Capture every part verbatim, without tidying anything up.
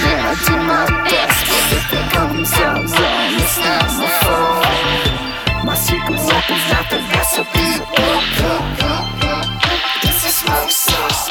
man, I do my best. If it comes out wrong, it's not my fault. My secret weapon's not the recipe. It's a smoke sauce.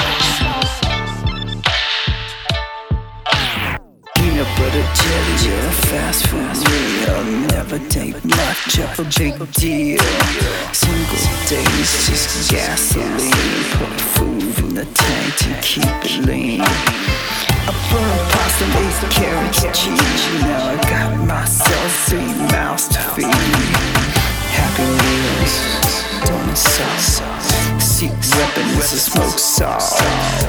Peanut butter jelly, yeah, fast food meal. Never take much of a big deal. Single days, just gasoline. Put food in the tank to keep it lean. I burn pasta, eight carrots, cheese. Now I got myself three mouths to feed. Happy meals, don't insult. Secret weapon is a smoke sauce.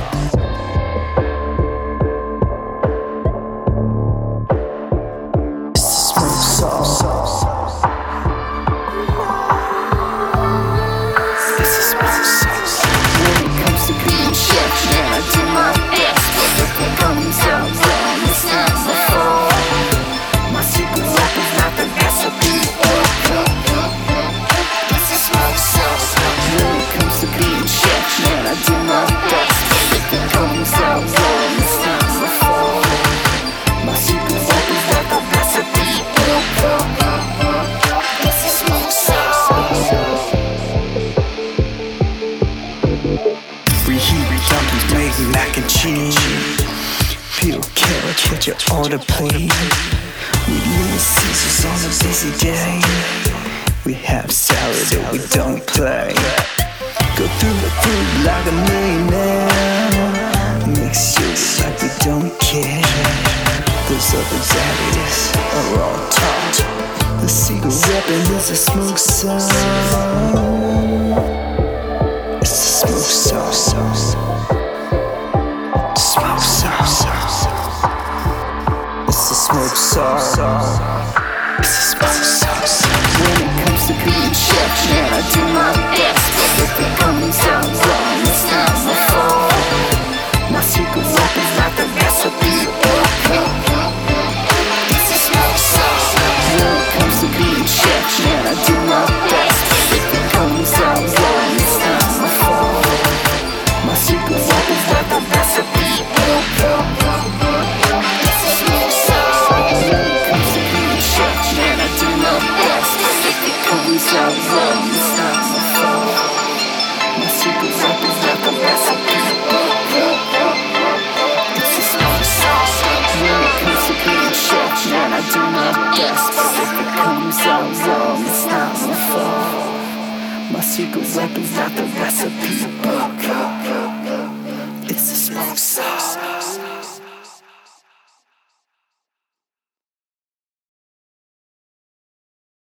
Mac and cheese, peel carrot, get your order please. We Little Caesars on a busy day. We have salad and we don't play. Go through the food like a millionaire. Make sure like we don't care. Those other daddies are all taught. The secret weapon is a smoke sauce. It's a smoke sauce. Smoke sauce. It's a smoke sauce. It's a smoke sauce. When it comes to being chef, man, I do my best. If it comes out wrong, it's not my fault. My secret weapon's not the recipe. It's a smoke sauce. When it comes to being chef, man, I do my best. If it comes out wrong, it's not my fault. My secret weapon's not the recipe. My secret weapon's not the recipe.